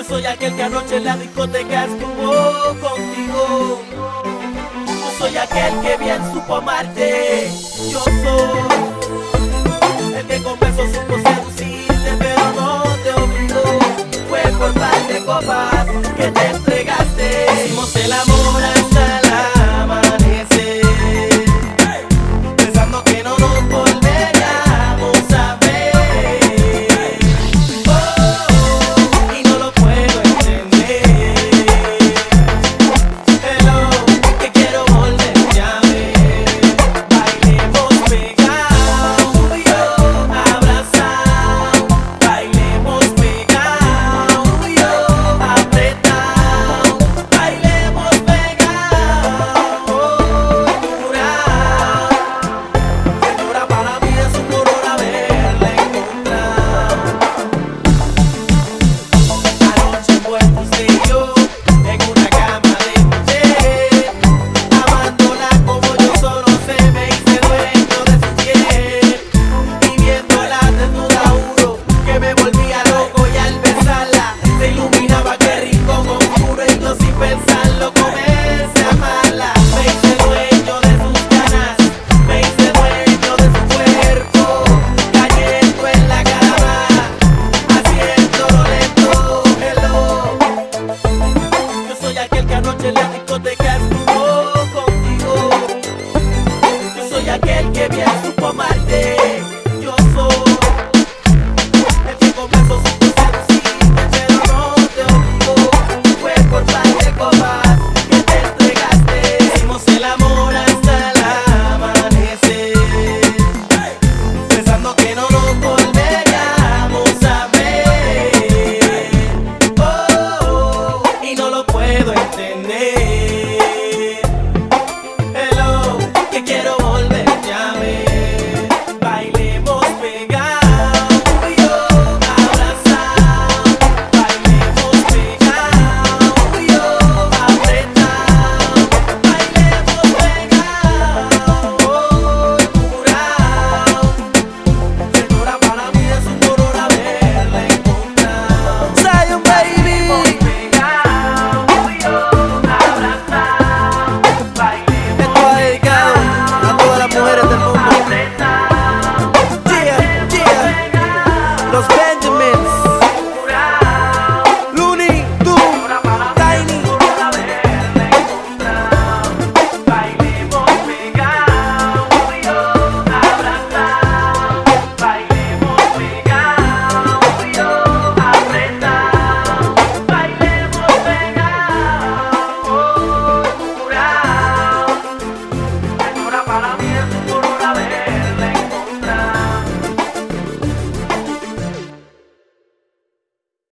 soy aquel que anoche en la discoteca estuvo contigo. Yo soy aquel que bien supo amarte. Yo soy el que con besos supo seducirte, pero no te obligó. Fue por par de copas que te entregaste. Hicimos el amor hasta el amanecer, pensando que no nos volveríamos a ver. Y no lo puedo entender. Hello, que quiero volverte a ver. Bailemos pegados, tú y yo abrazados. Bailemos pegados, tú y yo apretados. Bailemos pegados, dura para mí es un honor haberla encontrado. Anoche envueltos usted y yo en una cama de mujer, amándola como yo solo sé, me hice dueño de su piel. Y viéndola desnuda juro que me volvía loco, y al besarla se iluminaba aquel rincón oscuro, y yo sin pensarlo comencé a amarla. Me hice dueño de sus ganas, me hice dueño de su cuerpo, cayendo en la cama, haciéndolo lento. Hello, yo soy aquel que anoche le